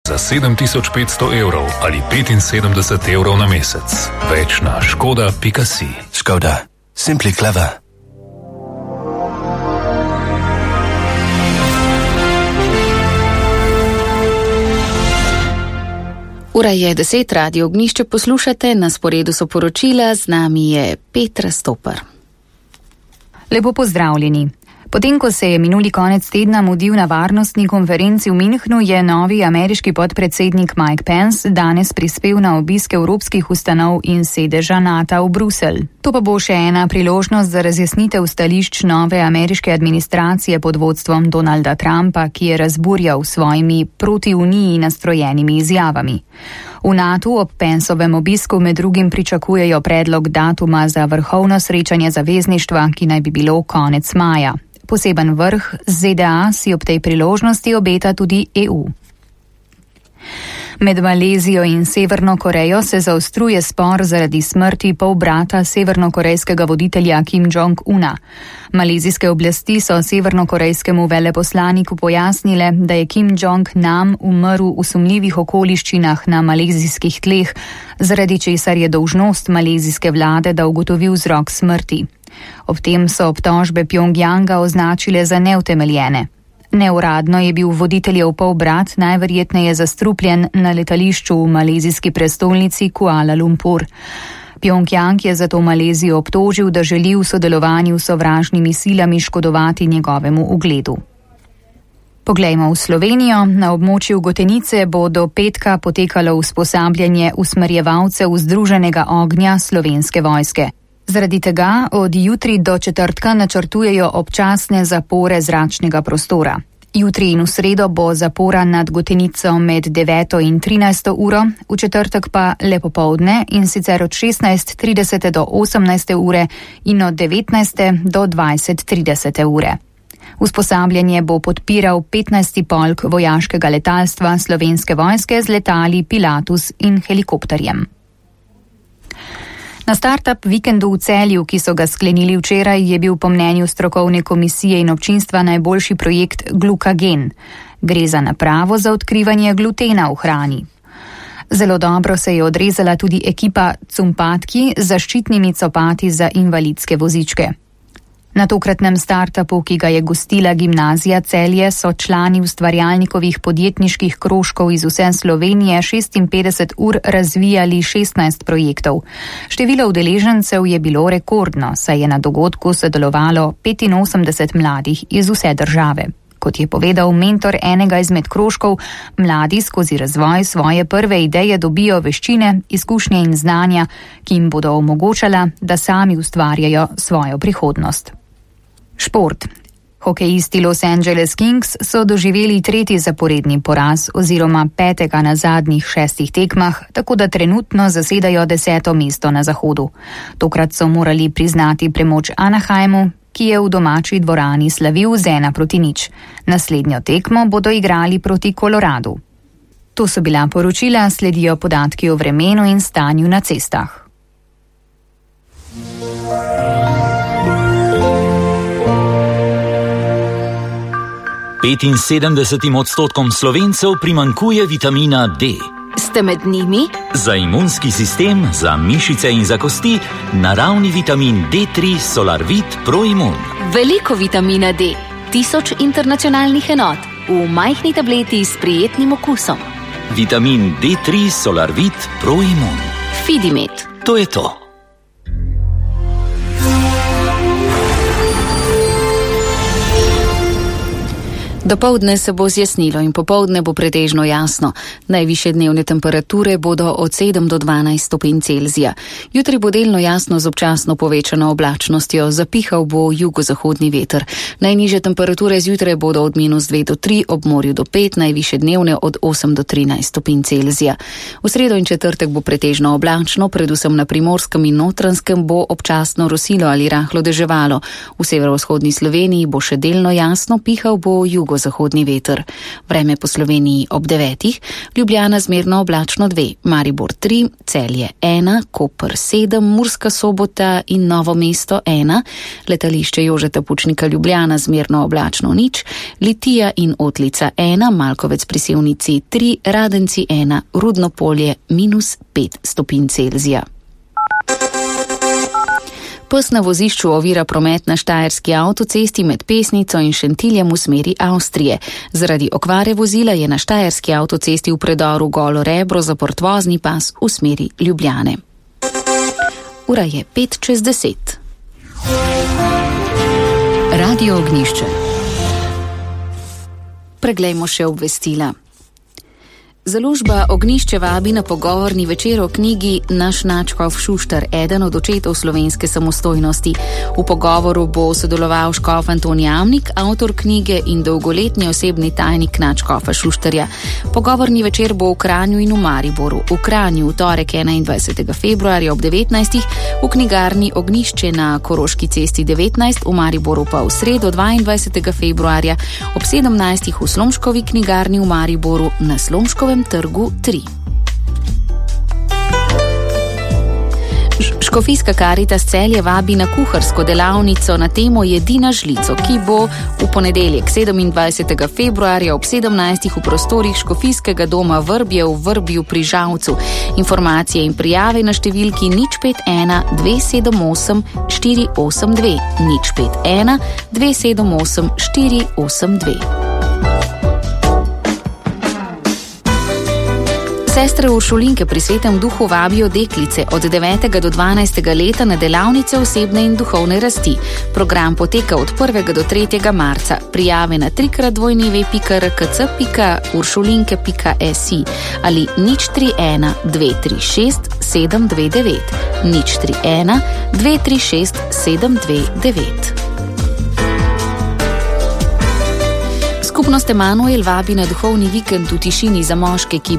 za 7500 evrov ali 75 evrov na mesec. Več na škoda.si. Škoda. Simply clever. Ura je 10, Radio Ognjišče poslušate, na sporedu so poročila, z nami je Petra Stopar. Lepo pozdravljeni. Potem, ko se je minuli konec tedna mudil na varnostni konferenci v Münchnu, je novi ameriški podpredsednik Mike Pence danes prispel na obisk evropskih ustanov in sedeža NATO v Bruselj. To pa bo še ena priložnost za razjasnitev stališč nove ameriške administracije pod vodstvom Donalda Trumpa, ki je razburjal svojimi proti Uniji nastrojenimi izjavami. V NATO ob Pencovem obisku med drugim pričakujejo predlog datuma za vrhovno srečanje zavezništva, ki naj bi bilo konec maja. Poseben vrh ZDA si ob tej priložnosti obeta tudi EU. Med Malezijo in Severno Korejo se zaostruje spor zaradi smrti polbrata severnokorejskega voditelja Kim Jong-una. Malezijske oblasti so severnokorejskemu veleposlaniku pojasnile, da je Kim Jong-nam umrl v sumljivih okoliščinah na malezijskih tleh, zaradi česar je dolžnost malezijske vlade, da ugotovi vzrok smrti. Ob tem so obtožbe Pjongjanga označile za neutemeljene. Neuradno je bil voditeljev polbrat najverjetneje zastrupljen na letališču v malezijski prestolnici Kuala Lumpur. Pjongjang je zato Malezijo obtožil, da želi v sodelovanju s sovražnimi silami škodovati njegovemu ugledu. Poglejmo v Slovenijo. Na območju Gotenice bo do petka potekalo usposabljanje usmerjevalcev Združenega ognja Slovenske vojske. Zaradi tega od jutri do četrtka načrtujejo občasne zapore zračnega prostora. Jutri in v sredo bo zapora nad Gotenico med 9. in 13. uro, v četrtek pa le popoldne, in sicer od 16:30 do 18. ure in od 19. do 20:30 ure. Usposabljanje bo podpiral 15. polk vojaškega letalstva Slovenske vojske z letali Pilatus in helikopterjem. Na startup vikendu v Celju, ki so ga sklenili včeraj, je bil po mnenju strokovne komisije in občinstva najboljši projekt Glukagen. Gre za napravo za odkrivanje glutena v hrani. Zelo dobro se je odrezala tudi ekipa Cumpatki z zaščitnimi copati za invalidske vozičke. Na tokratnem startupu, ki ga je gostila gimnazija Celje, so člani ustvarjalnikovih podjetniških krožkov iz vse Slovenije 56 ur razvijali 16 projektov. Število udeležencev je bilo rekordno, saj je na dogodku sodelovalo 85 mladih iz vse države. Kot je povedal mentor enega izmed krožkov, mladi skozi razvoj svoje prve ideje dobijo veščine, izkušnje in znanja, ki jim bodo omogočala, da sami ustvarjajo svojo prihodnost. Šport. Hokejisti Los Angeles Kings so doživeli tretji zaporedni poraz oziroma 5. na zadnjih 6 tekmah, tako da trenutno zasedajo 10. mesto na zahodu. Tokrat so morali priznati premoč Anaheimu, ki je v domači dvorani slavil z 1-0. Naslednjo tekmo bodo igrali proti Koloradu. To so bila poročila, sledijo podatki o vremenu in stanju na cestah. – 75% Slovencev primanjkuje vitamina D. Ste med njimi? Za imunski sistem, za mišice in za kosti naravni vitamin D3 Solarvit Proimmun. Veliko vitamina D, 1000 internacionalnih enot, v majhni tableti s prijetnim okusom. Vitamin D3 Solarvit Proimmun. Fidimet. To je to. Dopoldne se bo zjasnilo in popoldne bo pretežno jasno. Najvišje dnevne temperature bodo od 7 do 12 stopinj Celzija. Jutri bo delno jasno z občasno povečano oblačnostjo, zapihal bo jugozahodni veter. Najnižje temperature zjutraj bodo od -2 do 3, ob morju do 5, najvišje dnevne od 8 do 13 stopinj Celzija. V sredo in četrtek bo pretežno oblačno, predvsem na Primorskem in Notranjskem bo občasno rosilo ali rahlo deževalo. V severovzhodni Sloveniji bo še delno jasno, pihal bo jugozahodni jugozahodni veter. Vreme po Sloveniji ob 9, Ljubljana zmerno oblačno 2, Maribor 3, Celje 1, Koper 7, Murska Sobota in Novo mesto 1, letališče Jožeta Pučnika Ljubljana zmerno oblačno 0, Litija in Otlica 1, Malkovec pri Sevnici 3, Radenci 1, Rudno Polje -5 stopinj Celzija. Pes na vozišču ovira promet na štajerski avtocesti med Pesnico in Šentiljem v smeri Avstrije. Zaradi okvare vozila je na štajerski avtocesti v predoru Golo Rebro zaprt vozni pas v smeri Ljubljane. Ura je 9:05. Radio Ognjišče. Preglejmo še obvestila. Založba Ognjišče vabi na pogovorni večer o knjigi Naš nadškof Šuštar, eden od očetov slovenske samostojnosti. V pogovoru bo sodeloval škof Anton Jamnik, avtor knjige in dolgoletni osebni tajnik nadškofa Šuštarja. Pogovorni večer bo v Kranju in v Mariboru. V Kranju v torek 21. februarja ob 19. v knjigarni Ognjišče na Koroški cesti 19, v Mariboru pa v sredo 22. februarja ob 17. v Slomškovi knjigarni v Mariboru na Slomškovem trgu 3. Škofijska Karitas Celje vabi na kuharsko delavnico na temo Jedi na žlico, ki bo v ponedeljek 27. februarja ob 17. v prostorih Škofijskega doma Vrbje v Vrbju pri Žalcu. Informacije in prijave na številki 051 278 482 051 278 482. Sestre Uršulinke pri Svetem duhu vabijo deklice od 9. do 12. leta na delavnice osebne in duhovne rasti. Program poteka od 1. do 3. marca. Prijave na 3x2rkc.uršulinke.si ali 031 236 729 031 236 729. Skupnost Emanuel vabi na duhovni vikend v tišini za moške, ki